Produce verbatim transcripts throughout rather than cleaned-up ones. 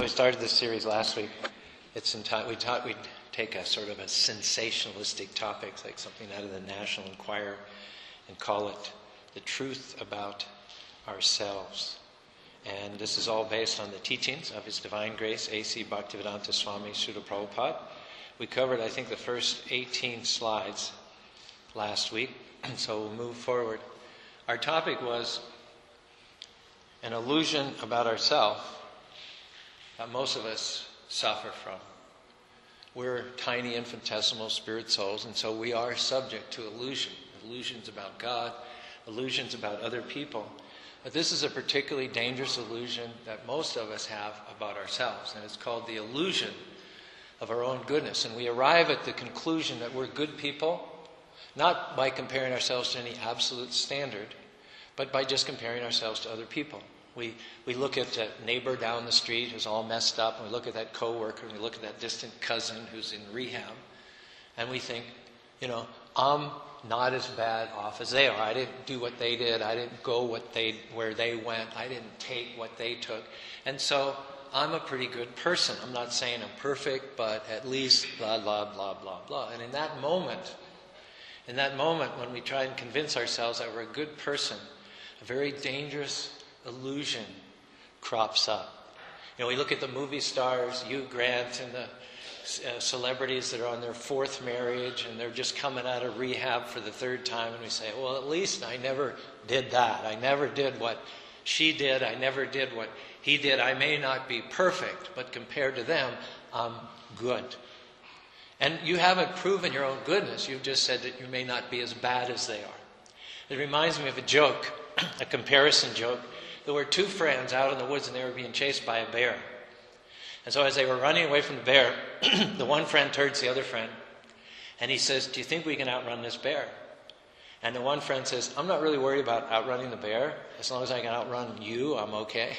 we started this series last week, it's enti- we thought we'd take a sort of a sensationalistic topic, like something out of the National Enquirer, and call it The Truth About Ourselves. And this is all based on the teachings of His Divine Grace, A C Bhaktivedanta Swami Srila Prabhupada. We covered, I think, the first eighteen slides last week, so we'll move forward. Our topic was an illusion about ourselves that most of us suffer from. We're tiny, infinitesimal spirit souls, and so we are subject to illusion. Illusions about God, illusions about other people. But this is a particularly dangerous illusion that most of us have about ourselves, and it's called the illusion of our own goodness. And we arrive at the conclusion that we're good people, not by comparing ourselves to any absolute standard, but by just comparing ourselves to other people. We we look at a neighbor down the street who's all messed up, and we look at that coworker, and we look at that distant cousin who's in rehab, and we think, you know, I'm not as bad off as they are. I didn't do what they did. I didn't go what they where they went. I didn't take what they took. And so I'm a pretty good person. I'm not saying I'm perfect, but at least blah, blah, blah, blah, blah. And in that moment, in that moment when we try and convince ourselves that we're a good person, a very dangerous illusion crops up. You know, we look at the movie stars, Hugh Grant, and the uh, celebrities that are on their fourth marriage, and they're just coming out of rehab for the third time, and we say, well, at least I never did that. I never did what she did. I never did what he did. I may not be perfect, but compared to them, I'm good. And you haven't proven your own goodness. You've just said that you may not be as bad as they are. It reminds me of a joke, a comparison joke. There were two friends out in the woods, and they were being chased by a bear. And so as they were running away from the bear, the one friend turns to the other friend, and he says, do you think we can outrun this bear? And the one friend says, I'm not really worried about outrunning the bear. As long as I can outrun you, I'm okay.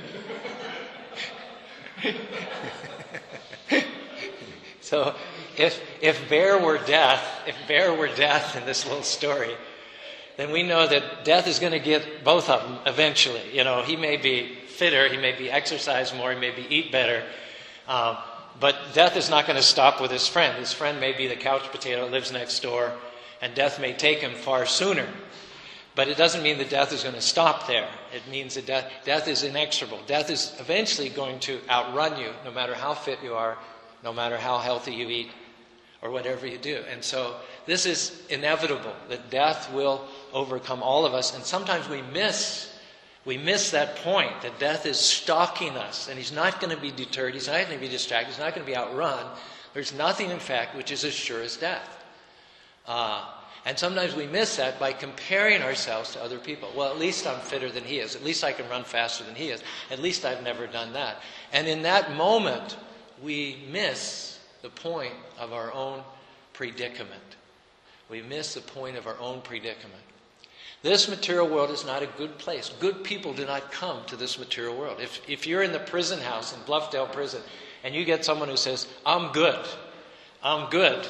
So if if bear were death, if bear were death in this little story, then we know that death is going to get both of them eventually. You know, he may be fitter, he may be exercise more, he may be eat better, um, but death is not going to stop with his friend. His friend may be the couch potato that lives next door, and death may take him far sooner. But it doesn't mean that death is going to stop there. It means that death, death is inexorable. Death is eventually going to outrun you, no matter how fit you are, no matter how healthy you eat, or whatever you do. And so this is inevitable, that death will overcome all of us. And sometimes we miss, we miss that point, that death is stalking us. And he's not going to be deterred. He's not going to be distracted. He's not going to be outrun. There's nothing, in fact, which is as sure as death. Uh, and sometimes we miss that by comparing ourselves to other people. Well, at least I'm fitter than he is. At least I can run faster than he is. At least I've never done that. And in that moment, we miss the point of our own predicament. We miss the point of our own predicament. This material world is not a good place. Good people do not come to this material world. If, if you're in the prison house in Bluffdale Prison and you get someone who says, I'm good, I'm good,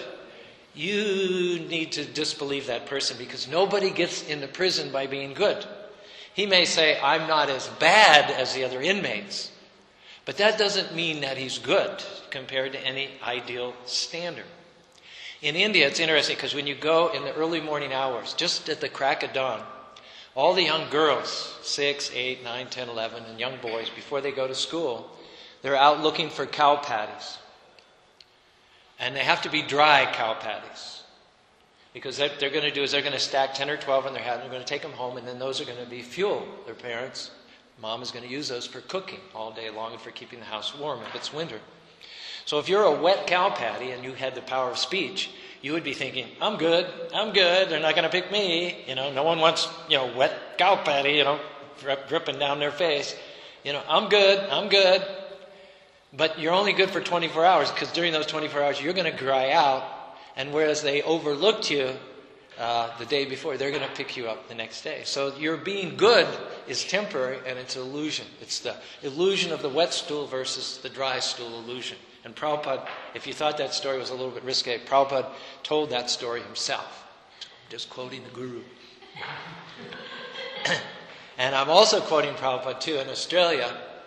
you need to disbelieve that person, because nobody gets into prison by being good. He may say, I'm not as bad as the other inmates, but that doesn't mean that he's good compared to any ideal standard. In India, it's interesting, because when you go in the early morning hours, just at the crack of dawn, all the young girls, six, eight, nine, ten, eleven, and young boys, before they go to school, they're out looking for cow patties. And they have to be dry cow patties. Because what they're going to do is they're going to stack ten or twelve in their hat, and they're going to take them home, and then those are going to be fuel. Their parents, mom is going to use those for cooking all day long and for keeping the house warm if it's winter. So if you're a wet cow patty and you had the power of speech, you would be thinking, I'm good, I'm good, they're not going to pick me. You know, no one wants, you know, wet cow patty, you know, drip, dripping down their face. You know, I'm good, I'm good. But you're only good for twenty-four hours, because during those twenty-four hours you're going to dry out, and whereas they overlooked you uh, the day before, they're going to pick you up the next day. So your being good is temporary, and it's an illusion. It's the illusion of the wet stool versus the dry stool illusion. And Prabhupada, if you thought that story was a little bit risque, Prabhupada told that story himself. I'm just quoting the Guru. And I'm also quoting Prabhupada too. In Australia,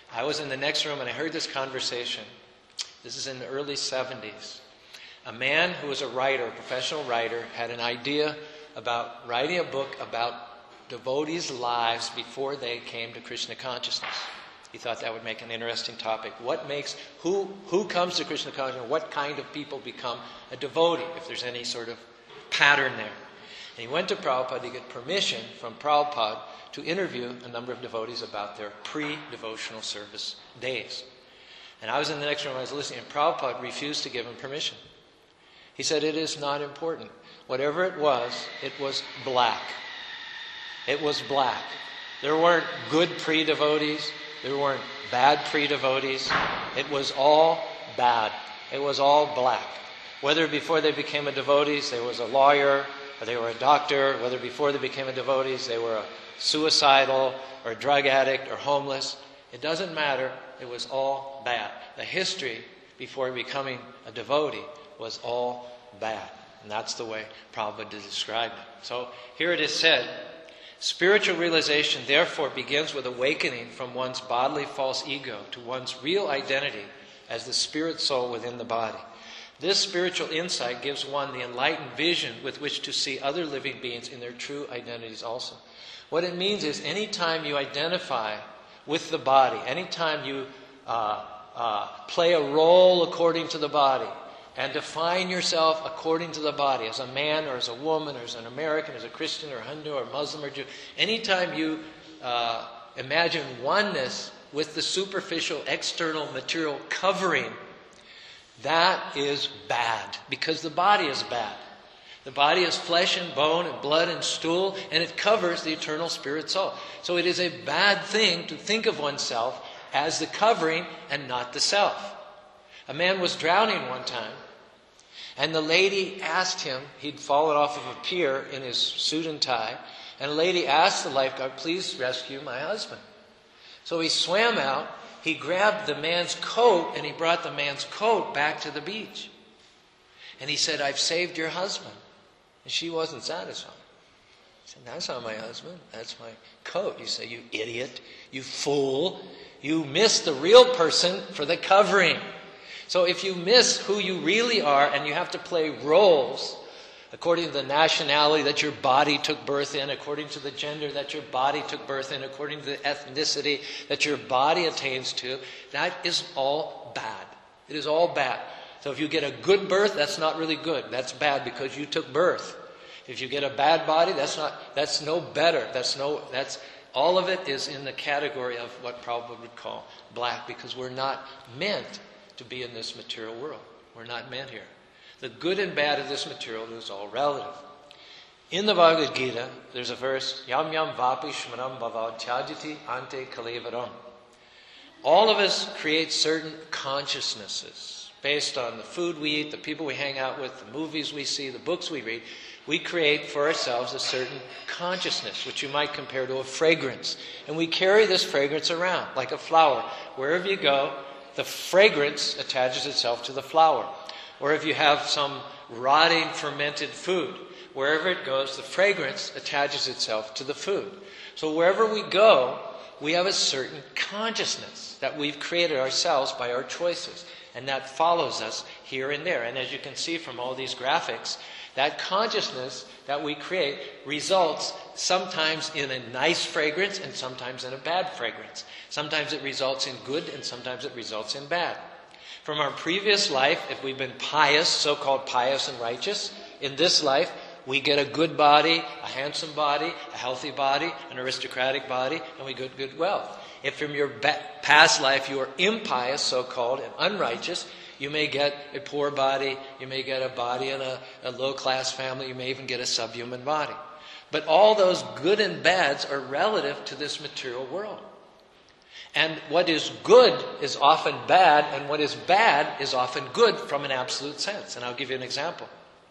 I was in the next room and I heard this conversation. This is in the early seventies. A man who was a writer, a professional writer, had an idea about writing a book about devotees' lives before they came to Krishna consciousness. He thought that would make an interesting topic. What makes, who, who comes to Krishna consciousness? What kind of people become a devotee, if there's any sort of pattern there? And he went to Prabhupada to get permission from Prabhupada to interview a number of devotees about their pre-devotional service days. And I was in the next room, I was listening, and Prabhupada refused to give him permission. He said, it is not important. Whatever it was, it was black. It was black. There weren't good pre-devotees. There weren't bad pre-devotees. It was all bad. It was all black. Whether before they became a devotees, they was a lawyer, or they were a doctor, whether before they became a devotees, they were a suicidal, or a drug addict, or homeless. It doesn't matter. It was all bad. The history before becoming a devotee was all bad. And that's the way Prabhupada described it. So here it is said, spiritual realization therefore begins with awakening from one's bodily false ego to one's real identity as the spirit soul within the body. This spiritual insight gives one the enlightened vision with which to see other living beings in their true identities also. What it means is anytime you identify with the body, anytime you uh, uh, play a role according to the body, and define yourself according to the body, as a man or as a woman or as an American, as a Christian or Hindu or Muslim or Jew. Anytime you uh, imagine oneness with the superficial external material covering, that is bad, because the body is bad. The body is flesh and bone and blood and stool, and it covers the eternal spirit soul. So it is a bad thing to think of oneself as the covering and not the self. A man was drowning one time, and the lady asked him, he'd fallen off of a pier in his suit and tie, and a lady asked the lifeguard, please rescue my husband. So he swam out, he grabbed the man's coat, and he brought the man's coat back to the beach. And he said, I've saved your husband. And she wasn't satisfied. He said, that's not my husband, that's my coat. You say, you idiot, you fool, you missed the real person for the covering. So if you miss who you really are and you have to play roles according to the nationality that your body took birth in, according to the gender that your body took birth in, according to the ethnicity that your body attains to, that is all bad. It is all bad. So if you get a good birth, that's not really good. That's bad because you took birth. If you get a bad body, that's not, that's no better. That's no, that's, all of it is in the category of what Prabhupada would call black, because we're not meant to be in this material world. We're not meant here. The good and bad of this material is all relative. In the Bhagavad Gita, there's a verse, Yam yam vapi shmanam bhavad tyajati ante kalevaram. All of us create certain consciousnesses based on the food we eat, the people we hang out with, the movies we see, the books we read. We create for ourselves a certain consciousness, which you might compare to a fragrance. And we carry this fragrance around like a flower. Wherever you go, the fragrance attaches itself to the flower. Or if you have some rotting fermented food, wherever it goes, the fragrance attaches itself to the food. So wherever we go, we have a certain consciousness that we've created ourselves by our choices. And that follows us here and there. And as you can see from all these graphics, that consciousness that we create results sometimes in a nice fragrance and sometimes in a bad fragrance. Sometimes it results in good and sometimes it results in bad. From our previous life, if we've been pious, so-called pious and righteous, in this life, we get a good body, a handsome body, a healthy body, an aristocratic body, and we get good wealth. If from your ba- past life you are impious, so-called, and unrighteous, you may get a poor body, you may get a body in a, a low-class family, you may even get a subhuman body. But all those good and bads are relative to this material world. And what is good is often bad, and what is bad is often good from an absolute sense. And I'll give you an example.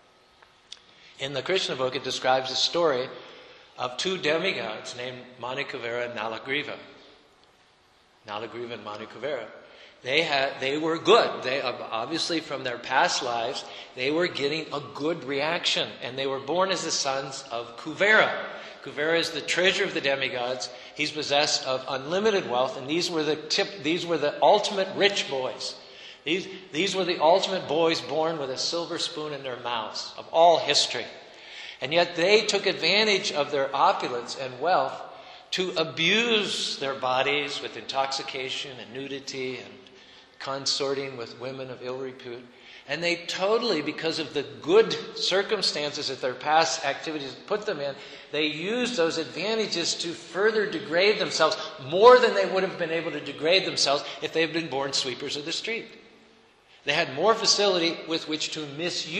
In the Krishna book, it describes the story of two demigods named Manikavera and Nalagriva. Nalagriva and Manu Kuvera. They had, they were good. They obviously, from their past lives, they were getting a good reaction, and they were born as the sons of Kuvera. Kuvera is the treasure of the demigods. He's possessed of unlimited wealth, and these were the tip, these were the ultimate rich boys. These, these were the ultimate boys born with a silver spoon in their mouths of all history. And yet they took advantage of their opulence and wealth to abuse their bodies with intoxication and nudity and consorting with women of ill repute. And they totally, because of the good circumstances that their past activities put them in, they used those advantages to further degrade themselves more than they would have been able to degrade themselves if they had been born sweepers of the street. They had more facility with which to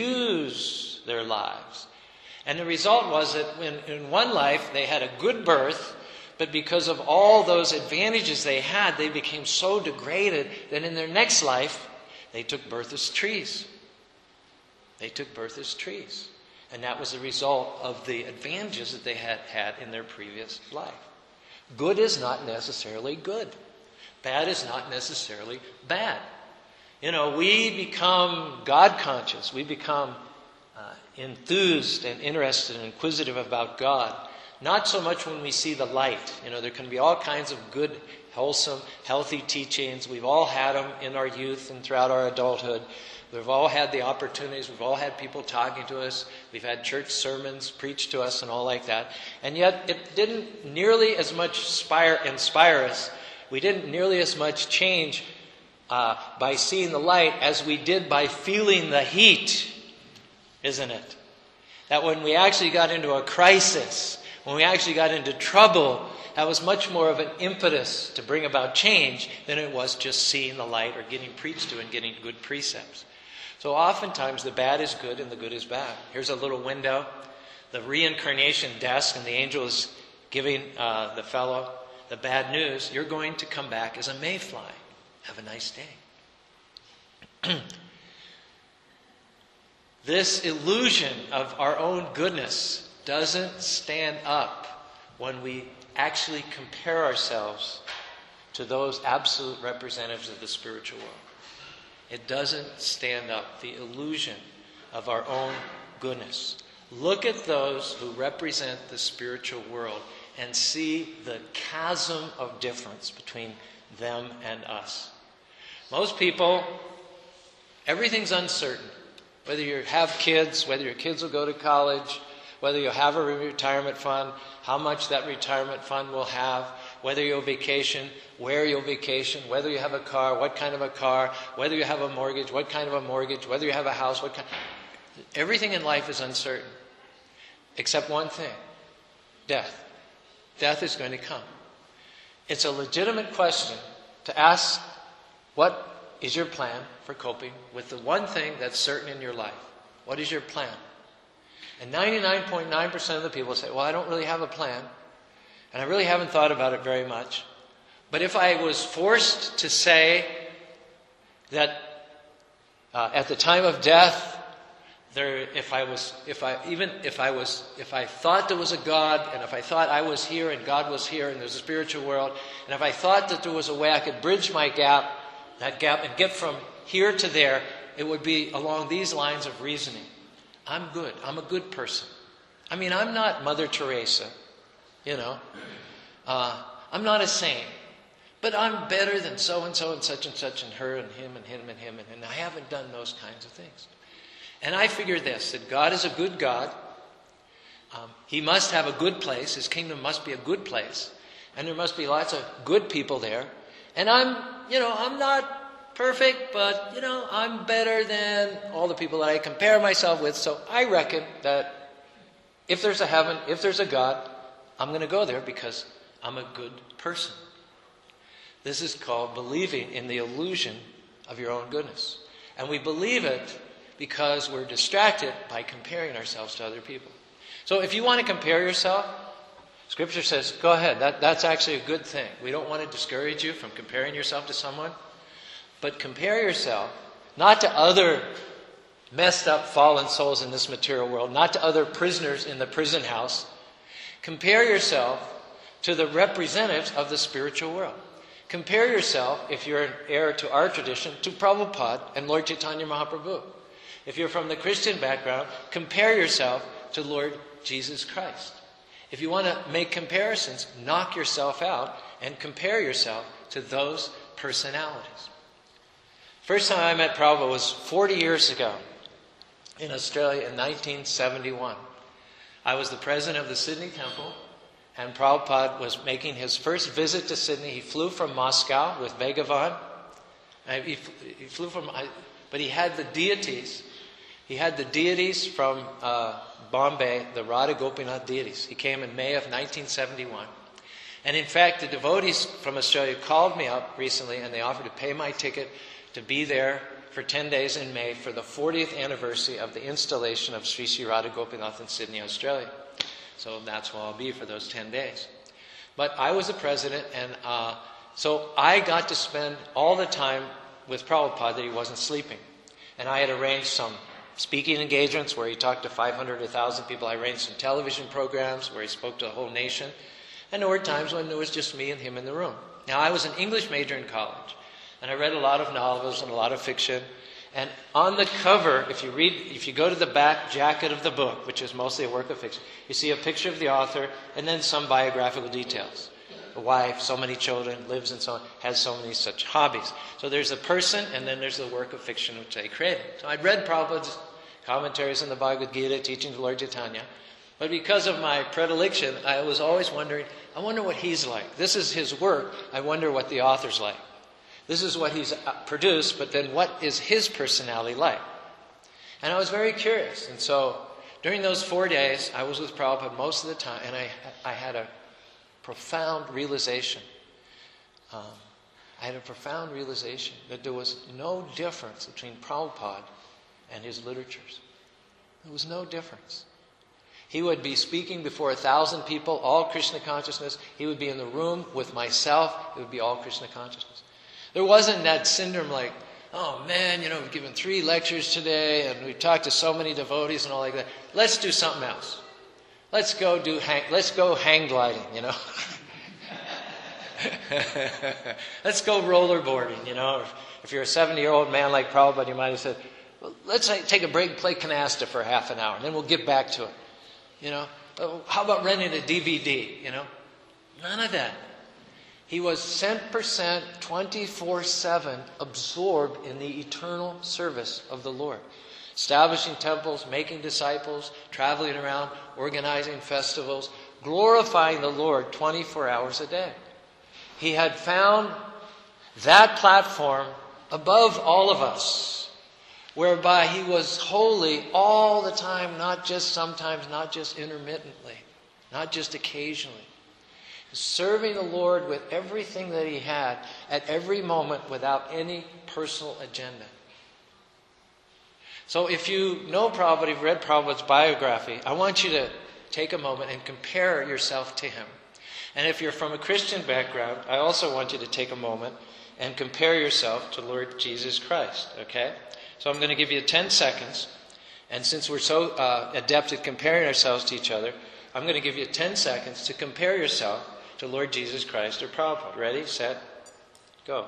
misuse their lives. And the result was that when, in one life they had a good birth, but because of all those advantages they had, they became so degraded that in their next life, they took birth as trees. They took birth as trees. And that was the result of the advantages that they had had in their previous life. Good is not necessarily good. Bad is not necessarily bad. You know, we become God-conscious. We become uh, enthused and interested and inquisitive about God. Not so much when we see the light. You know, there can be all kinds of good, wholesome, healthy teachings. We've all had them in our youth and throughout our adulthood. We've all had the opportunities. We've all had people talking to us. We've had church sermons preached to us and all like that. And yet it didn't nearly as much inspire, inspire us. We didn't nearly as much change uh, by seeing the light as we did by feeling the heat, isn't it? That when we actually got into a crisis, when we actually got into trouble, that was much more of an impetus to bring about change than it was just seeing the light or getting preached to and getting good precepts. So oftentimes the bad is good and the good is bad. Here's a little window, the reincarnation desk, and the angel is giving uh, the fellow the bad news. You're going to come back as a mayfly. Have a nice day. This illusion of our own goodness doesn't stand up when we actually compare ourselves to those absolute representatives of the spiritual world. It doesn't stand up, the illusion of our own goodness. Look at those who represent the spiritual world and see the chasm of difference between them and us. Most people, everything's uncertain. Whether you have kids, whether your kids will go to college, whether you'll have a retirement fund, how much that retirement fund will have, whether you'll vacation, where you'll vacation, whether you have a car, what kind of a car, whether you have a mortgage, what kind of a mortgage, whether you have a house, what kind. Everything in life is uncertain, except one thing: death. Death is going to come. It's a legitimate question to ask, what is your plan for coping with the one thing that's certain in your life? What is your plan? And ninety-nine point nine percent of the people say, well, I don't really have a plan, and I really haven't thought about it very much. But if I was forced to say that uh, at the time of death, there, if I was, if I even if I was, if I thought there was a God, and if I thought I was here and God was here, and there's a spiritual world, and if I thought that there was a way I could bridge my gap, that gap, and get from here to there, it would be along these lines of reasoning. I'm good. I'm a good person. I mean, I'm not Mother Teresa, you know. Uh, I'm not a saint. But I'm better than so-and-so and such and such and her and him and him and him. And, and I haven't done those kinds of things. And I figure this, that God is a good God. Um, he must have a good place. His kingdom must be a good place. And there must be lots of good people there. And I'm, you know, I'm not perfect, but, you know, I'm better than all the people that I compare myself with. So I reckon that if there's a heaven, if there's a God, I'm going to go there because I'm a good person. This is called believing in the illusion of your own goodness. And we believe it because we're distracted by comparing ourselves to other people. So if you want to compare yourself, Scripture says, go ahead. That, that's actually a good thing. We don't want to discourage you from comparing yourself to someone. But compare yourself not to other messed up fallen souls in this material world, not to other prisoners in the prison house. Compare yourself to the representatives of the spiritual world. Compare yourself, if you're an heir to our tradition, to Prabhupada and Lord Chaitanya Mahaprabhu. If you're from the Christian background, compare yourself to Lord Jesus Christ. If you want to make comparisons, knock yourself out and compare yourself to those personalities. First time I met Prabhupada was forty years ago in Australia in nineteen seventy-one. I was the president of the Sydney Temple, and Prabhupada was making his first visit to Sydney. He flew from Moscow with Bhagavan. He flew from, but he had the deities. He had the deities from uh, Bombay, the Radha Gopinath deities. He came in May of nineteen seventy-one. And in fact, the devotees from Australia called me up recently and they offered to pay my ticket to be there for ten days in May for the fortieth anniversary of the installation of Sri Sri Radha Gopinath in Sydney, Australia. So that's where I'll be for those ten days. But I was the president, and uh, so I got to spend all the time with Prabhupada that he wasn't sleeping. And I had arranged some speaking engagements where he talked to five hundred, one thousand people. I arranged some television programs where he spoke to the whole nation. And there were times when there was just me and him in the room. Now, I was an English major in college, and I read a lot of novels and a lot of fiction. And on the cover, if you read, if you go to the back jacket of the book, which is mostly a work of fiction, you see a picture of the author and then some biographical details. A wife, so many children, lives and so on, has so many such hobbies. So there's a person and then there's the work of fiction which they created. So I'd read Prabhupada's commentaries on the Bhagavad Gita, teachings of Lord Chaitanya. But because of my predilection, I was always wondering, I wonder what he's like. This is his work. I wonder what the author's like. This is what he's produced, but then what is his personality like? And I was very curious. And so during those four days, I was with Prabhupada most of the time, and I, I had a profound realization. Um, I had a profound realization that there was no difference between Prabhupada and his literatures. There was no difference. He would be speaking before a thousand people, all Krishna consciousness. He would be in the room with myself. It would be all Krishna consciousness. There wasn't that syndrome like, oh man, you know, we've given three lectures today and we've talked to so many devotees and all like that. Let's do something else. Let's go do hang, let's go hang gliding, you know. Let's go rollerboarding, you know. If, if you're a seventy-year-old man like Prabhupada, you might have said, well, let's take a break and play canasta for half an hour and then we'll get back to it. You know, how about renting a D V D, you know? None of that. He was cent percent twenty-four seven absorbed in the eternal service of the Lord. Establishing temples, making disciples, traveling around, organizing festivals, glorifying the Lord twenty-four hours a day. He had found that platform above all of us, whereby he was holy all the time, not just sometimes, not just intermittently, not just occasionally. Serving the Lord with everything that he had at every moment without any personal agenda. So if you know Prabhupada, you've read Prabhupada's biography, I want you to take a moment and compare yourself to him. And if you're from a Christian background, I also want you to take a moment and compare yourself to Lord Jesus Christ, okay? So I'm going to give you ten seconds. And since we're so uh, adept at comparing ourselves to each other, I'm going to give you ten seconds to compare yourself to Lord Jesus Christ or Prabhupada. Ready, set, go.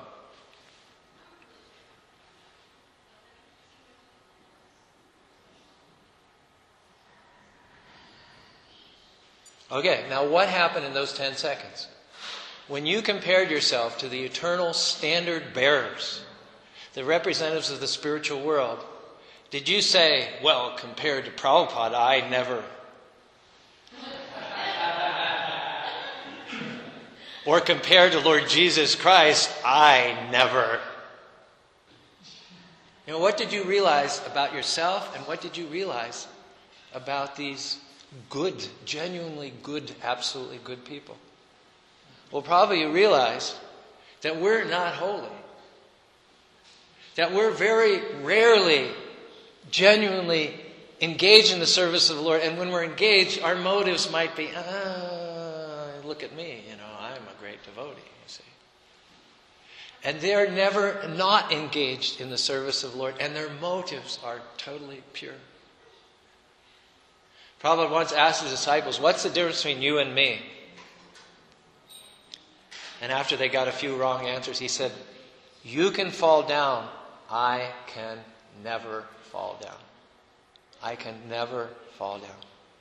Okay, now what happened in those ten seconds? When you compared yourself to the eternal standard bearers, the representatives of the spiritual world, did you say, well, compared to Prabhupada, I never... Or compared to Lord Jesus Christ, I never... You know, what did you realize about yourself and what did you realize about these good, genuinely good, absolutely good people? Well, probably you realized that we're not holy. That we're very rarely, genuinely engaged in the service of the Lord. And when we're engaged, our motives might be, ah, look at me, you know, I'm a great devotee, you see. And they're never not engaged in the service of the Lord, and their motives are totally pure. Prabhupada once asked his disciples, what's the difference between you and me? And after they got a few wrong answers, he said, you can fall down. I can never fall down. I can never fall down.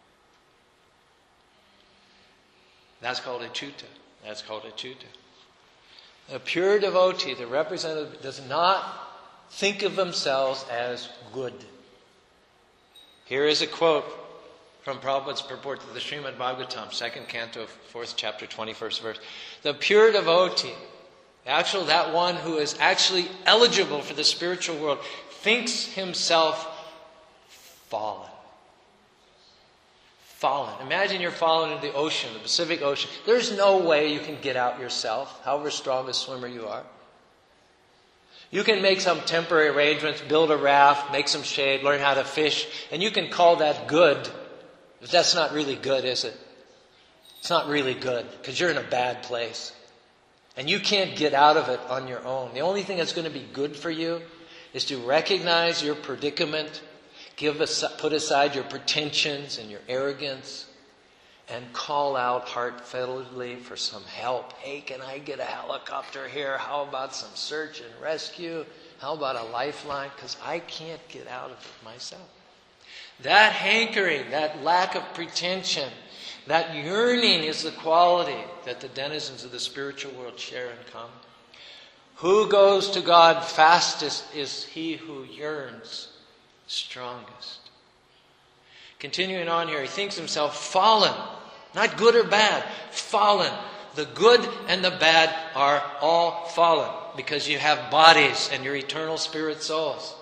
That's called achyuta. That's called achyuta. A pure devotee, the representative, does not think of themselves as good. Here is a quote from Prabhupada's purport to the Srimad Bhagavatam, second canto, fourth chapter, twenty-first verse. The pure devotee, actual that one who is actually eligible for the spiritual world, thinks himself fallen. Fallen. Imagine you're fallen into the ocean, the Pacific Ocean. There's no way you can get out yourself, however strong a swimmer you are. You can make some temporary arrangements, build a raft, make some shade, learn how to fish, and you can call that good. But that's not really good, is it? It's not really good, because you're in a bad place. And you can't get out of it on your own. The only thing that's going to be good for you is to recognize your predicament, give us, put aside your pretensions and your arrogance, and call out heartfeltly for some help. Hey, can I get a helicopter here? How about some search and rescue? How about a lifeline? Because I can't get out of it myself. That hankering, that lack of pretension, that yearning is the quality that the denizens of the spiritual world share in common. Who goes to God fastest is he who yearns strongest. Continuing on here, he thinks himself fallen. Not good or bad, fallen. The good and the bad are all fallen because you have bodies and your eternal spirit souls.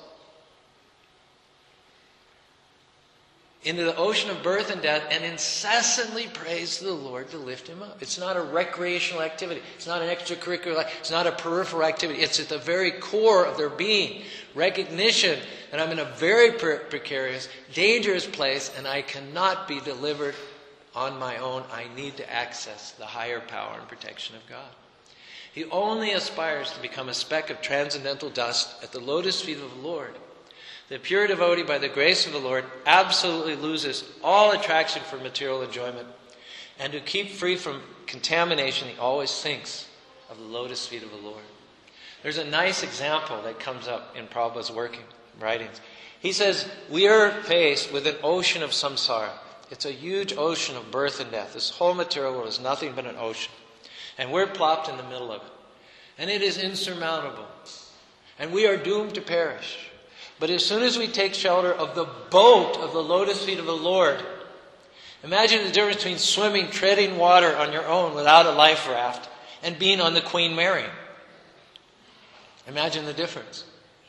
Into the ocean of birth and death, and incessantly praise the Lord to lift him up. It's not a recreational activity. It's not an extracurricular. It's not a peripheral activity. It's at the very core of their being. Recognition that I'm in a very pre- precarious, dangerous place, and I cannot be delivered on my own. I need to access the higher power and protection of God. He only aspires to become a speck of transcendental dust at the lotus feet of the Lord. The pure devotee, by the grace of the Lord, absolutely loses all attraction for material enjoyment. And to keep free from contamination, he always thinks of the lotus feet of the Lord. There's a nice example that comes up in Prabhupada's working, writings. He says, we are faced with an ocean of samsara. It's a huge ocean of birth and death. This whole material world is nothing but an ocean. And we're plopped in the middle of it. And it is insurmountable. And we are doomed to perish. But as soon as we take shelter of the boat of the lotus feet of the Lord, imagine the difference between swimming, treading water on your own without a life raft, and being on the Queen Mary. Imagine the difference.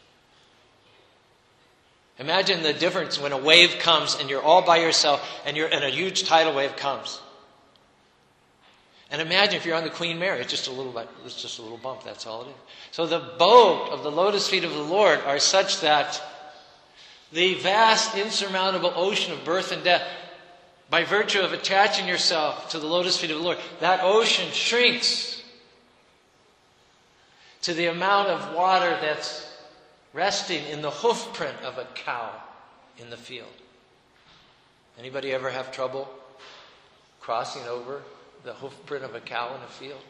Imagine the difference when a wave comes and you're all by yourself and you're and a huge tidal wave comes. And imagine if you're on the Queen Mary, it's just a little it's just a little bump, that's all it is. So the boat of the lotus feet of the Lord are such that the vast, insurmountable ocean of birth and death, by virtue of attaching yourself to the lotus feet of the Lord, that ocean shrinks to the amount of water that's resting in the hoof print of a cow in the field. Anybody ever have trouble crossing over the hoof print of a cow in a field?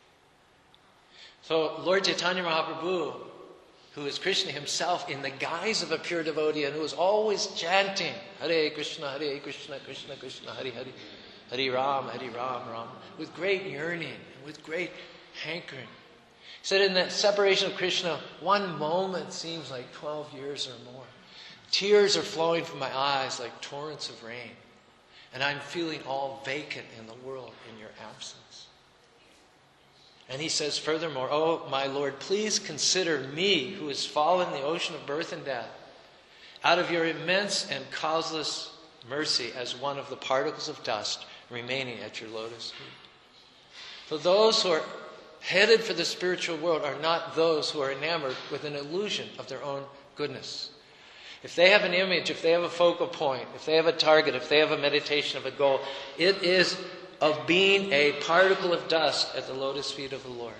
So Lord Chaitanya Mahaprabhu, who is Krishna himself in the guise of a pure devotee and who is always chanting Hare Krishna, Hare Krishna, Krishna Krishna, Hare Hare, Hare Ram, Hare Ram, Ram, with great yearning and with great hankering. He said in that separation of Krishna, one moment seems like twelve years or more. Tears are flowing from my eyes like torrents of rain. And I'm feeling all vacant in the world in your absence. And he says furthermore, oh my Lord, please consider me who has fallen in the ocean of birth and death out of your immense and causeless mercy as one of the particles of dust remaining at your lotus feet. So those who are headed for the spiritual world are not those who are enamored with an illusion of their own goodness. If they have an image, if they have a focal point, if they have a target, if they have a meditation of a goal, it is of being a particle of dust at the lotus feet of the Lord.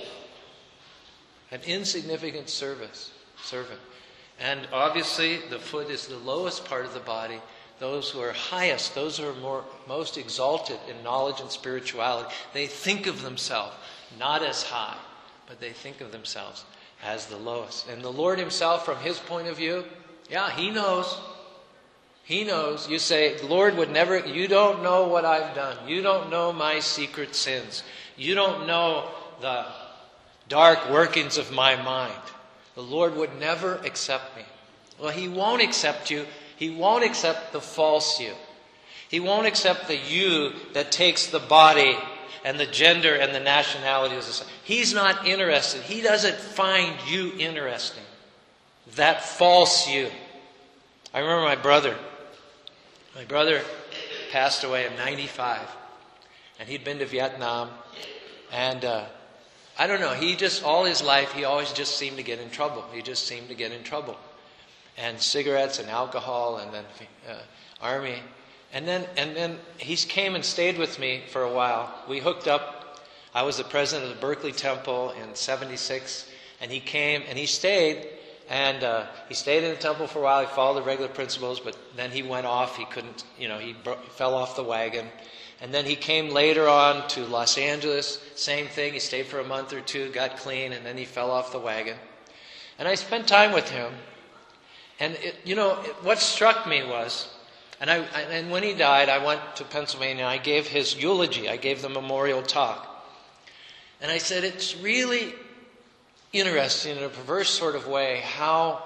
An insignificant service, servant. And obviously the foot is the lowest part of the body. Those who are highest, those who are more, most exalted in knowledge and spirituality, they think of themselves not as high, but they think of themselves as the lowest. And the Lord himself, from his point of view, yeah, he knows. He knows. You say, the Lord would never, you don't know what I've done. You don't know my secret sins. You don't know the dark workings of my mind. The Lord would never accept me. Well, he won't accept you. He won't accept the false you. He won't accept the you that takes the body and the gender and the nationality as a sign. He's not interested. He doesn't find you interesting. That false you. I remember my brother. My brother passed away at ninety-five. And he'd been to Vietnam. And uh, I don't know, he just, all his life, he always just seemed to get in trouble. He just seemed to get in trouble. And cigarettes and alcohol and then uh, army. And then and then he came and stayed with me for a while. We hooked up. I was the president of the Berkeley Temple in seventy-six. And he came and he stayed. And uh, he stayed in the temple for a while. He followed the regular principles. But then he went off. He couldn't, you know, he bro- fell off the wagon. And then he came later on to Los Angeles. Same thing. He stayed for a month or two, got clean, and then he fell off the wagon. And I spent time with him. And, it, you know, it, what struck me was, and, I, and when he died, I went to Pennsylvania. I gave his eulogy. I gave the memorial talk. And I said, it's really interesting in a perverse sort of way how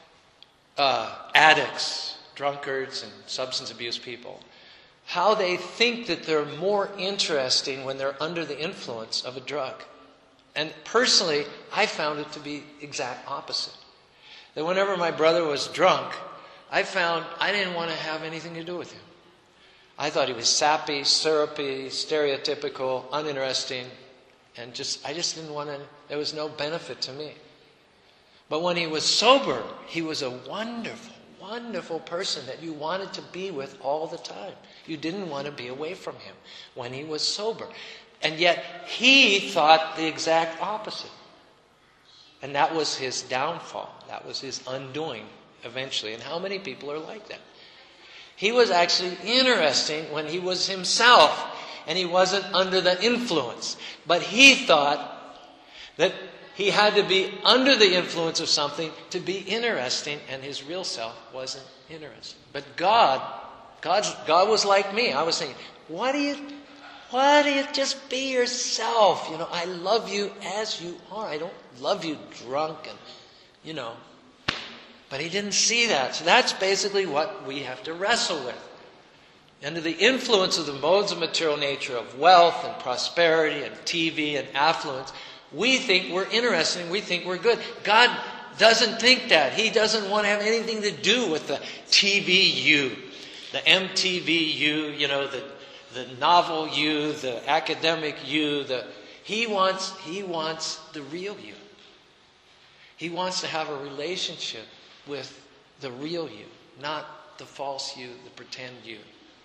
uh, addicts, drunkards, and substance abuse people, how they think that they're more interesting when they're under the influence of a drug. And personally, I found it to be exact opposite. That whenever my brother was drunk, I found I didn't want to have anything to do with him. I thought he was sappy, syrupy, stereotypical, uninteresting, and just I just didn't want to, there was no benefit to me. But when he was sober, he was a wonderful, wonderful person that you wanted to be with all the time. You didn't want to be away from him when he was sober. And yet he thought the exact opposite. And that was his downfall. That was his undoing eventually. And how many people are like that? He was actually interesting when he was himself and he wasn't under the influence. But he thought that he had to be under the influence of something to be interesting, and his real self wasn't interesting. But God, God's, God was like me. I was saying, why do you, why do you just be yourself? You know, I love you as you are. I don't love you drunk and, you know. But he didn't see that. So that's basically what we have to wrestle with. Under the influence of the modes of material nature, of wealth and prosperity and T V and affluence, we think we're interesting. We think we're good. God doesn't think that. He doesn't want to have anything to do with the T V you, the M T V you, you know, the the novel you, the academic you. The he wants he wants the real you. He wants to have a relationship with the real you, not the false you, the pretend you.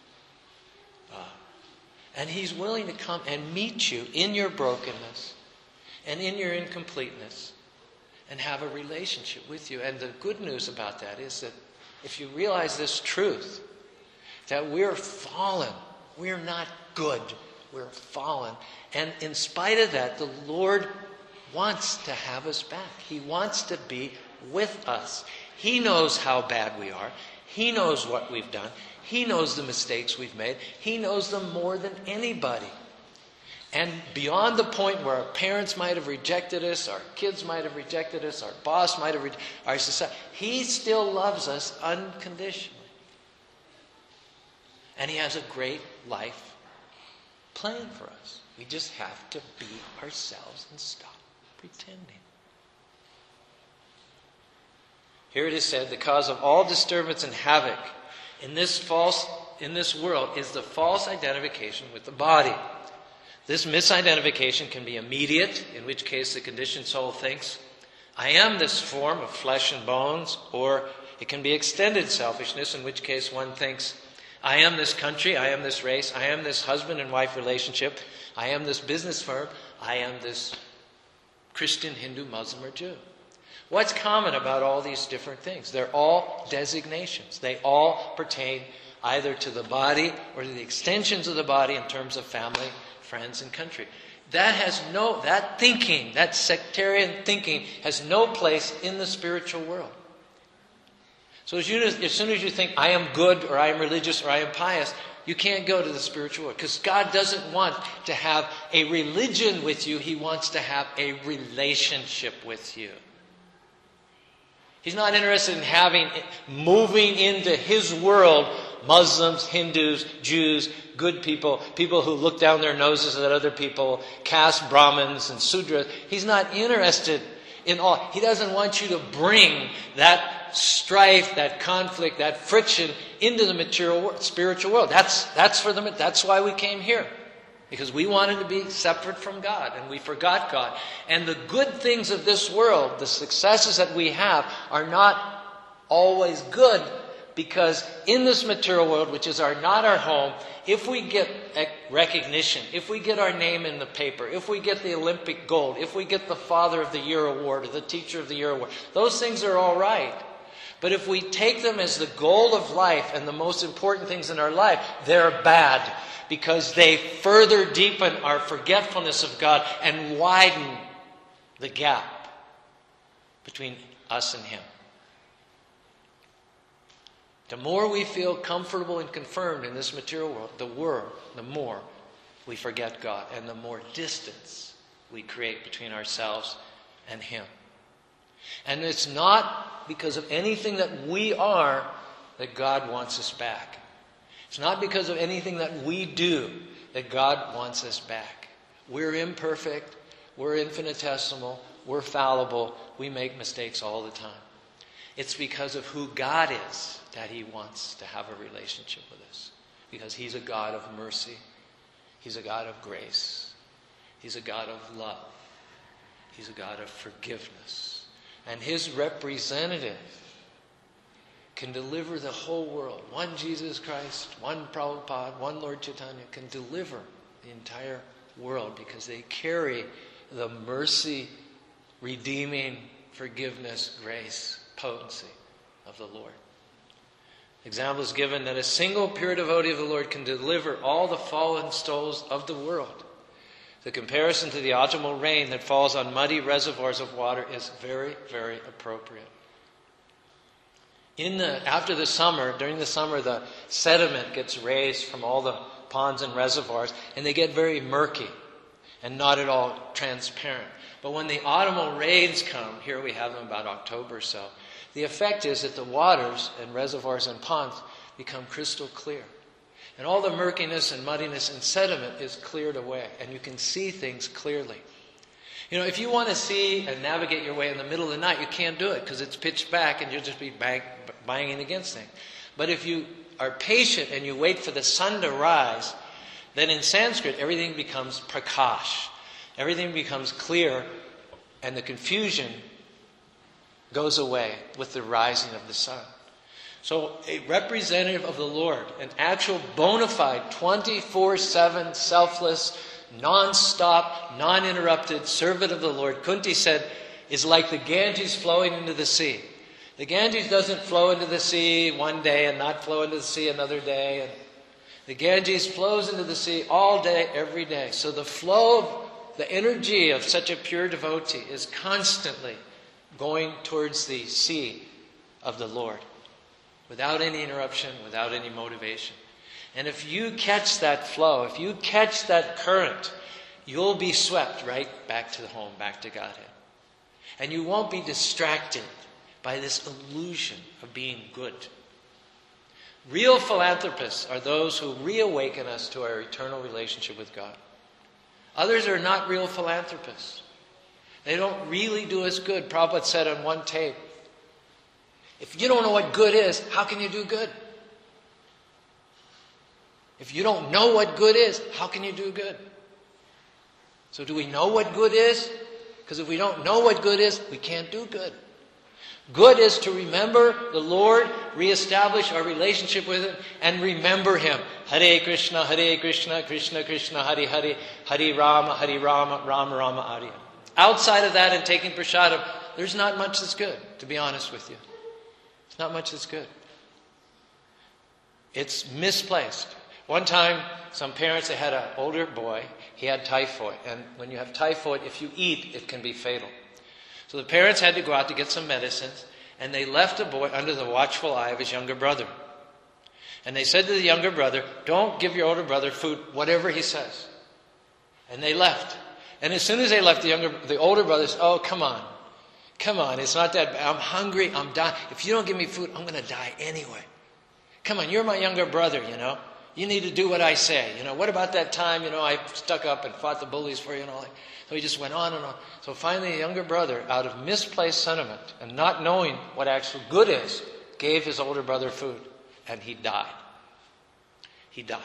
Uh, and he's willing to come and meet you in your brokenness and in your incompleteness and have a relationship with you. And the good news about that is that if you realize this truth, that we're fallen, we're not good, we're fallen. And in spite of that, the Lord wants to have us back. He wants to be with us. He knows how bad we are. He knows what we've done. He knows the mistakes we've made. He knows them more than anybody. And beyond the point where our parents might have rejected us, our kids might have rejected us, our boss might have rejected our society, He still loves us unconditionally. And He has a great life plan for us. We just have to be ourselves and stop pretending. Here it is said, the cause of all disturbance and havoc in this false, in this world is the false identification with the body. This misidentification can be immediate, in which case the conditioned soul thinks, I am this form of flesh and bones, or it can be extended selfishness, in which case one thinks, I am this country, I am this race, I am this husband and wife relationship, I am this business firm, I am this Christian, Hindu, Muslim, or Jew. What's common about all these different things? They're all designations. They all pertain either to the body or to the extensions of the body in terms of family, friends, and country. That has no, that thinking, that sectarian thinking has no place in the spiritual world. So as, you, as soon as you think, I am good, or I am religious, or I am pious, you can't go to the spiritual world. Because God doesn't want to have a religion with you. He wants to have a relationship with you. He's not interested in having, moving into His world, Muslims, Hindus, Jews, good people, people who look down their noses at other people, caste Brahmins and Sudras. He's not interested in all. He doesn't want you to bring that strife, that conflict, that friction into the material world, spiritual world. That's, that's, for the, that's why we came here. Because we wanted to be separate from God, and we forgot God. And the good things of this world, the successes that we have, are not always good, because in this material world, which is our, not our home, if we get recognition, if we get our name in the paper, if we get the Olympic gold, if we get the Father of the Year award or the Teacher of the Year award, those things are all right. But if we take them as the goal of life and the most important things in our life, they're bad, because they further deepen our forgetfulness of God and widen the gap between us and Him. The more we feel comfortable and confirmed in this material world, the world, the more we forget God, and the more distance we create between ourselves and Him. And it's not because of anything that we are that God wants us back. It's not because of anything that we do that God wants us back. We're imperfect, we're infinitesimal, we're fallible, we make mistakes all the time. It's because of who God is that He wants to have a relationship with us. Because He's a God of mercy. He's a God of grace. He's a God of love. He's a God of forgiveness. And His representative can deliver the whole world. One Jesus Christ, one Prabhupada, one Lord Chaitanya can deliver the entire world, because they carry the mercy, redeeming, forgiveness, grace, potency of the Lord. Example is given that a single pure devotee of the Lord can deliver all the fallen souls of the world. The comparison to the autumnal rain that falls on muddy reservoirs of water is very, very appropriate. In the, after the summer, during the summer, the sediment gets raised from all the ponds and reservoirs, and they get very murky and not at all transparent. But when the autumnal rains come, here we have them about October or so, the effect is that the waters and reservoirs and ponds become crystal clear. And all the murkiness and muddiness and sediment is cleared away, and you can see things clearly. You know, if you want to see and navigate your way in the middle of the night, you can't do it because it's pitch black and you'll just be bang, banging against things. But if you are patient and you wait for the sun to rise, then in Sanskrit everything becomes prakash. Everything becomes clear, and the confusion goes away with the rising of the sun. So a representative of the Lord, an actual bona fide twenty-four seven selfless, non-stop, non-interrupted servant of the Lord, Kunti said, is like the Ganges flowing into the sea. The Ganges doesn't flow into the sea one day and not flow into the sea another day. And the Ganges flows into the sea all day, every day. So the flow of the energy of such a pure devotee is constantly going towards the sea of the Lord, without any interruption, without any motivation. And if you catch that flow, if you catch that current, you'll be swept right back to the home, back to Godhead. And you won't be distracted by this illusion of being good. Real philanthropists are those who reawaken us to our eternal relationship with God. Others are not real philanthropists. They don't really do us good. Prabhupada said on one tape, if you don't know what good is, how can you do good? If you don't know what good is, how can you do good? So do we know what good is? Because if we don't know what good is, we can't do good. Good is to remember the Lord, reestablish our relationship with Him, and remember Him. Hare Krishna, Hare Krishna, Krishna Krishna, Hare Hare, Hare Rama, Hare Rama, Rama Rama, Hare. Outside of that and taking prasadam, there's not much that's good, to be honest with you. It's not much that's good. It's misplaced. One time, some parents, they had an older boy. He had typhoid. And when you have typhoid, if you eat, it can be fatal. So the parents had to go out to get some medicines. And they left the boy under the watchful eye of his younger brother. And they said to the younger brother, don't give your older brother food, whatever he says. And they left. And as soon as they left, the younger, the older brother said, oh, come on. Come on, it's not that bad. I'm hungry, I'm dying. If you don't give me food, I'm going to die anyway. Come on, you're my younger brother, you know. You need to do what I say. You know, what about that time, you know, I stuck up and fought the bullies for you and all that. So he just went on and on. So finally, the younger brother, out of misplaced sentiment and not knowing what actual good is, gave his older brother food. And he died. He died.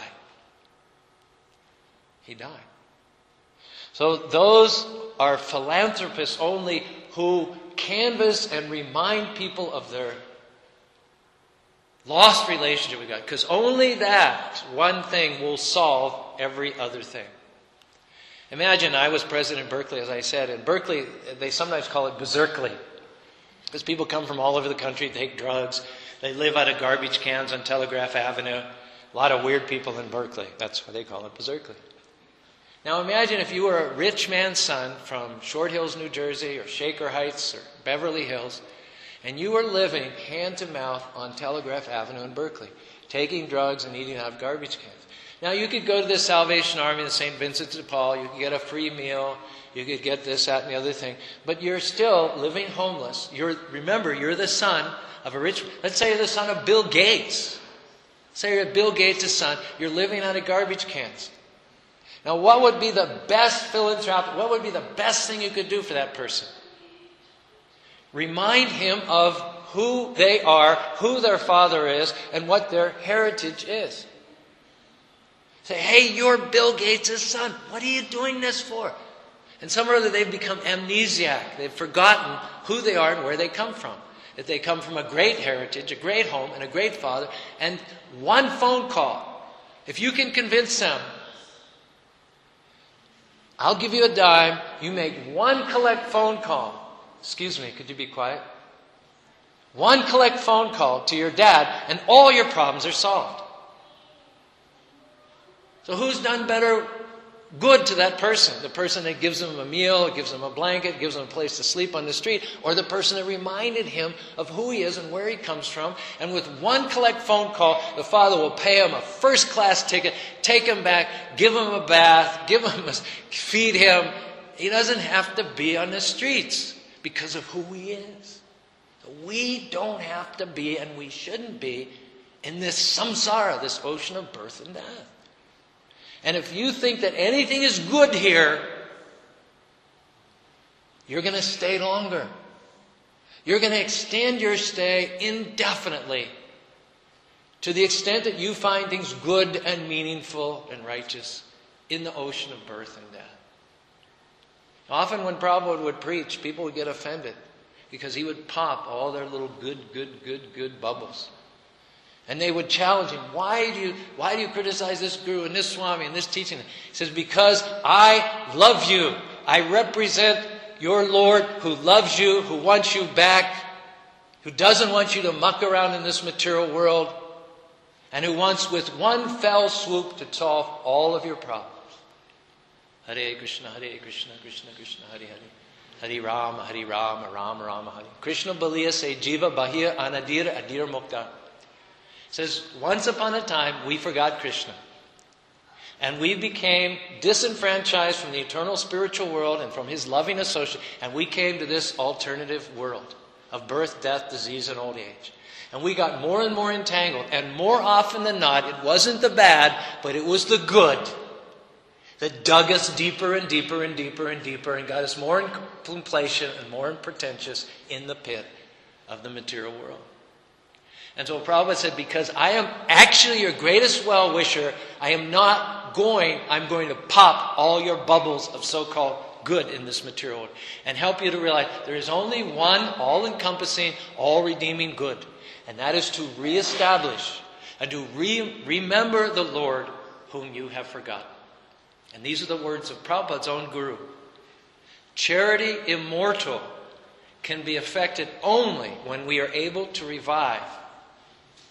He died. So those are philanthropists only who canvass and remind people of their lost relationship with God. Because only that one thing will solve every other thing. Imagine I was president of Berkeley, as I said. In Berkeley, they sometimes call it Berserkly. Because people come from all over the country, take drugs. They live out of garbage cans on Telegraph Avenue. A lot of weird people in Berkeley. That's why they call it Berserkly. Now imagine if you were a rich man's son from Short Hills, New Jersey, or Shaker Heights, or Beverly Hills, and you were living hand to mouth on Telegraph Avenue in Berkeley, taking drugs and eating out of garbage cans. Now you could go to the Salvation Army, the Saint Vincent de Paul, you could get a free meal, you could get this, that, and the other thing, but you're still living homeless. You're, remember, you're the son of a rich, let's say you're the son of Bill Gates. Say you're Bill Gates' son, you're living out of garbage cans. Now what would be the best philanthropic, what would be the best thing you could do for that person? Remind him of who they are, who their father is, and what their heritage is. Say, hey, you're Bill Gates' son. What are you doing this for? And some or other they've become amnesiac. They've forgotten who they are and where they come from. That they come from a great heritage, a great home, and a great father. And one phone call, if you can convince them, I'll give you a dime, you make one collect phone call. Excuse me, could you be quiet? One collect phone call to your dad, and all your problems are solved. So who's done better good to that person? The person that gives them a meal, gives them a blanket, gives them a place to sleep on the street, or the person that reminded him of who he is and where he comes from. And with one collect phone call, the father will pay him a first-class ticket, take him back, give him a bath, give him a, feed him. He doesn't have to be on the streets because of who he is. We don't have to be, and we shouldn't be, in this samsara, this ocean of birth and death. And if you think that anything is good here, you're going to stay longer. You're going to extend your stay indefinitely to the extent that you find things good and meaningful and righteous in the ocean of birth and death. Often when Prabhupada would preach, people would get offended because he would pop all their little good, good, good, good bubbles. And they would challenge him, why do you, why do you criticize this guru and this Swami and this teaching? He says, because I love you. I represent your Lord who loves you, who wants you back, who doesn't want you to muck around in this material world, and who wants with one fell swoop to solve all of your problems. Hare Krishna, Hare Krishna, Krishna Krishna, Hare Hare. Hare Rama, Hare Rama, Rama Rama, Hare. Krishna Baliya se jiva bahir anadir adir mukta. Says, once upon a time, we forgot Krishna. And we became disenfranchised from the eternal spiritual world and from his loving associate. And we came to this alternative world of birth, death, disease, and old age. And we got more and more entangled. And more often than not, it wasn't the bad, but it was the good that dug us deeper and deeper and deeper and deeper and got us more in complacent and more pretentious in the pit of the material world. And so Prabhupada said, because I am actually your greatest well-wisher, I am not going, I'm going to pop all your bubbles of so-called good in this material world and help you to realize there is only one all-encompassing, all-redeeming good. And that is to reestablish and to re- remember the Lord whom you have forgotten. And these are the words of Prabhupada's own guru. Charity immortal can be effected only when we are able to revive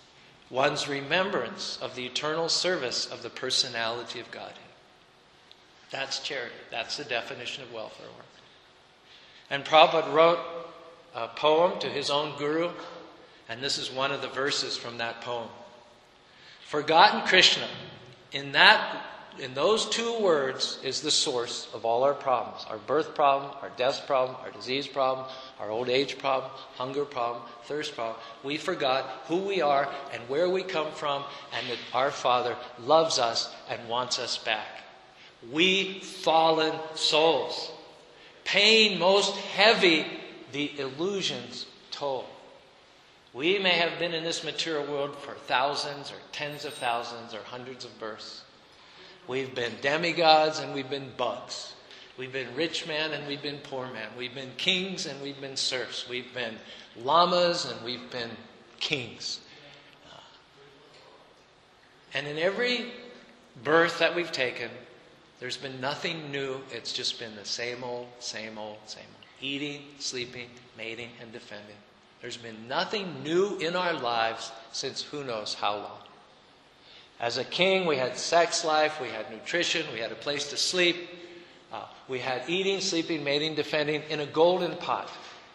one's remembrance of the eternal service of the personality of Godhead. That's charity. That's the definition of welfare work. And Prabhupada wrote a poem to his own guru, and this is one of the verses from that poem. Forgotten Krishna, in that, in those two words is the source of all our problems. Our birth problem, our death problem, our disease problem, our old age problem, hunger problem, thirst problem. We forgot who we are and where we come from, and that our Father loves us and wants us back. We fallen souls, pain most heavy, the illusions toll. We may have been in this material world for thousands or tens of thousands or hundreds of births. We've been demigods and we've been bugs. We've been rich man and we've been poor man. We've been kings and we've been serfs. We've been lamas and we've been kings. Uh, and in every birth that we've taken, there's been nothing new. It's just been the same old, same old, same old. Eating, sleeping, mating, and defending. There's been nothing new in our lives since who knows how long. As a king, we had sex life, we had nutrition, we had a place to sleep. Uh, we had eating, sleeping, mating, defending in a golden pot.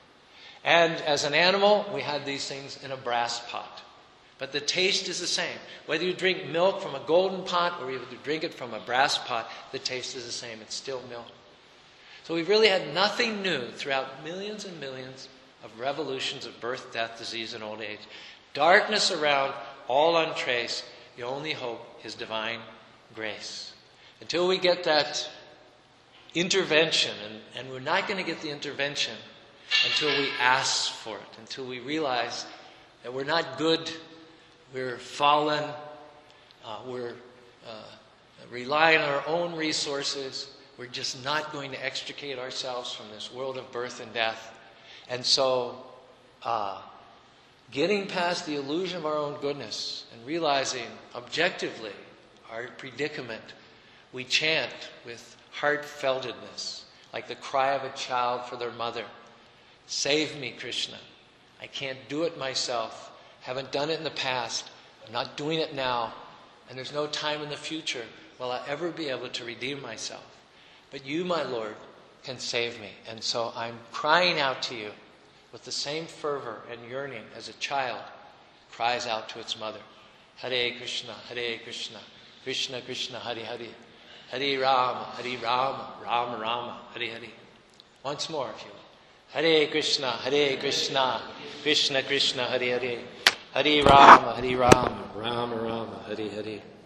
And as an animal, we had these things in a brass pot. But the taste is the same. Whether you drink milk from a golden pot or you drink it from a brass pot, the taste is the same. It's still milk. So we've really had nothing new throughout millions and millions of revolutions of birth, death, disease, and old age. Darkness around, all untraced. The only hope is divine grace. Until we get that intervention, and, and we're not going to get the intervention until we ask for it, until we realize that we're not good, we're fallen, uh, we're uh, relying on our own resources, we're just not going to extricate ourselves from this world of birth and death. And so, uh, getting past the illusion of our own goodness and realizing objectively our predicament, we chant with heartfeltedness, like the cry of a child for their mother. Save me, Krishna. I can't do it myself. Haven't done it in the past. I'm not doing it now. And there's no time in the future will I ever be able to redeem myself. But you, my Lord, can save me. And so I'm crying out to you with the same fervor and yearning as a child cries out to its mother. Hare Krishna, Hare Krishna, Krishna Krishna, Hare Hare, Hare Rama, Hare Rama, Rama Rama, Hare Hare. Once more, if you will. Hare Krishna, Hare Krishna, Krishna Krishna, Hare Hare, Hare Rama, Hare Rama, Rama Rama, Hare Hare.